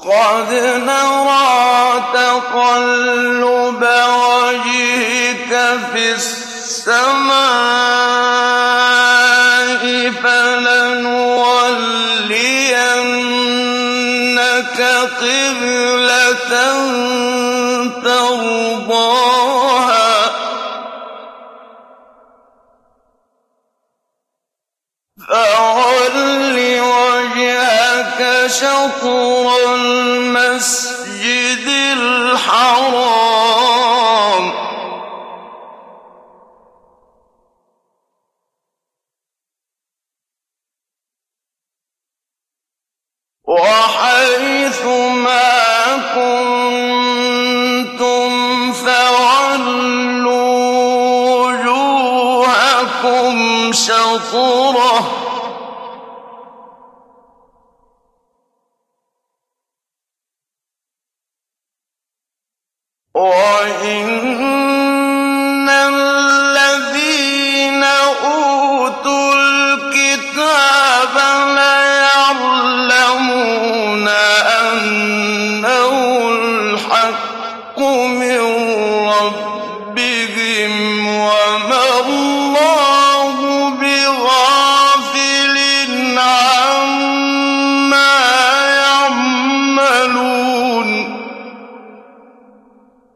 قَدْ نَرَىٰ تَقَلُّبَ وَجْهِكَ فِي السَّمَاءِ فَلَنُوَلِّيَنَّكَ قِبْلَةً تَرْضَاهَا ۚ فَوَلِّ وَجْهَكَ شَطْرَ الْمَسْجِدِ الْحَرَامِ ۚ وَحَيْثُ مَا كُنتُمْ فَوَلُّوا وُجُوهَكُمْ شَطْرَهُ ۗ وَإِنَّ